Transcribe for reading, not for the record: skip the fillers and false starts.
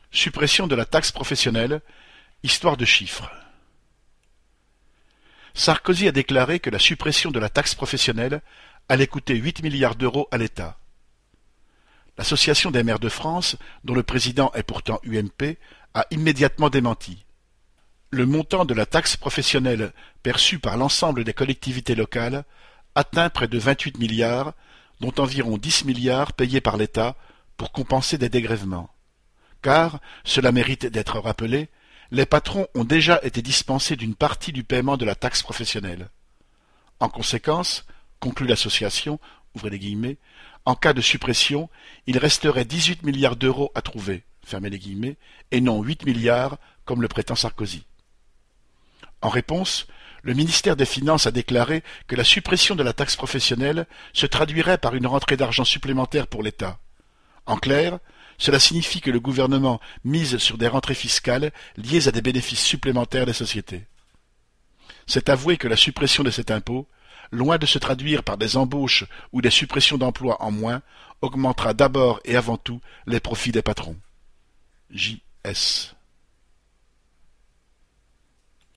Suppression de la taxe professionnelle, histoire de chiffres. Sarkozy a déclaré que la suppression de la taxe professionnelle allait coûter 8 milliards d'euros à l'État. L'Association des maires de France, dont le président est pourtant UMP, a immédiatement démenti. Le montant de la taxe professionnelle perçue par l'ensemble des collectivités locales atteint près de 28 milliards, dont environ 10 milliards payés par l'État pour compenser des dégrèvements. Car, cela mérite d'être rappelé, les patrons ont déjà été dispensés d'une partie du paiement de la taxe professionnelle. En conséquence, conclut l'association, ouvrez les guillemets, en cas de suppression, il resterait 18 milliards d'euros à trouver, fermez les guillemets, et non 8 milliards comme le prétend Sarkozy. En réponse, le ministère des Finances a déclaré que la suppression de la taxe professionnelle se traduirait par une rentrée d'argent supplémentaire pour l'État. En clair, cela signifie que le gouvernement mise sur des rentrées fiscales liées à des bénéfices supplémentaires des sociétés. C'est avouer que la suppression de cet impôt, loin de se traduire par des embauches ou des suppressions d'emplois en moins, augmentera d'abord et avant tout les profits des patrons. J.S.